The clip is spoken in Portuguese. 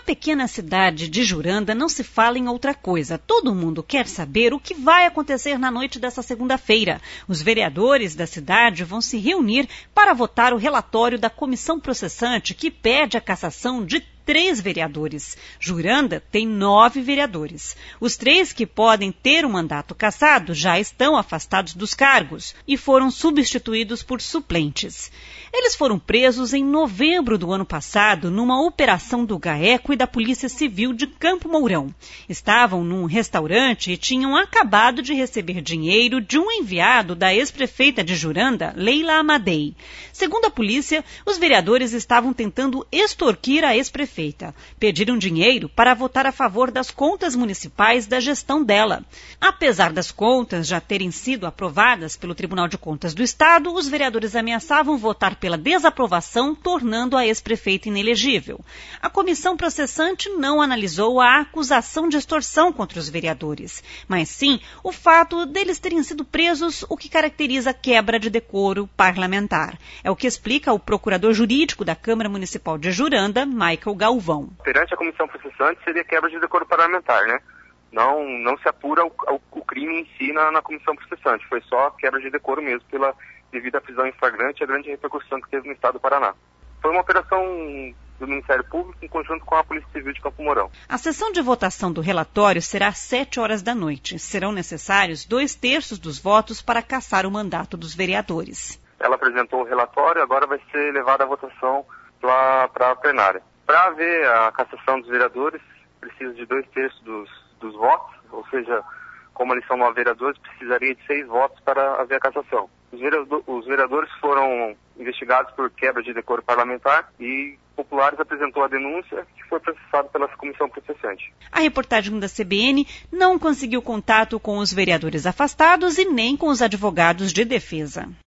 pequena cidade de Juranda não se fala em outra coisa. Todo mundo quer saber o que vai acontecer na noite dessa segunda-feira. Os vereadores da cidade vão se reunir para votar o relatório da comissão processante que pede a cassação de 3 vereadores. Juranda tem 9 vereadores. Os 3 que podem ter o mandato cassado já estão afastados dos cargos e foram substituídos por suplentes. Eles foram presos em novembro do ano passado numa operação do GAECO e da Polícia Civil de Campo Mourão. Estavam num restaurante e tinham acabado de receber dinheiro de um enviado da ex-prefeita de Juranda, Leila Amadei. Segundo a polícia, os vereadores estavam tentando extorquir a ex-prefeita. Pediram dinheiro para votar a favor das contas municipais da gestão dela. Apesar das contas já terem sido aprovadas pelo Tribunal de Contas do Estado, os vereadores ameaçavam votar pela desaprovação, tornando a ex-prefeita inelegível. A comissão processante não analisou a acusação de extorsão contra os vereadores, mas sim o fato deles terem sido presos, o que caracteriza quebra de decoro parlamentar. É o que explica o procurador jurídico da Câmara Municipal de Juranda, Michael Galvão. Perante a comissão processante seria quebra de decoro parlamentar, né? Não se apura o crime em si na comissão processante, foi só quebra de decoro mesmo pela devida prisão em flagrante e a grande repercussão que teve no estado do Paraná. Foi uma operação do Ministério Público em conjunto com a Polícia Civil de Campo Mourão. A sessão de votação do relatório será às 7 horas da noite. Serão necessários 2/3 dos votos para cassar o mandato dos vereadores. Ela apresentou o relatório, agora vai ser levada à votação para a plenária. Para haver a cassação dos vereadores, precisa de 2/3 dos votos, ou seja, como eles são 9 vereadores, precisaria de 6 votos para haver a cassação. Os vereadores foram investigados por quebra de decoro parlamentar e Populares apresentou a denúncia que foi processada pela comissão processante. A reportagem da CBN não conseguiu contato com os vereadores afastados e nem com os advogados de defesa.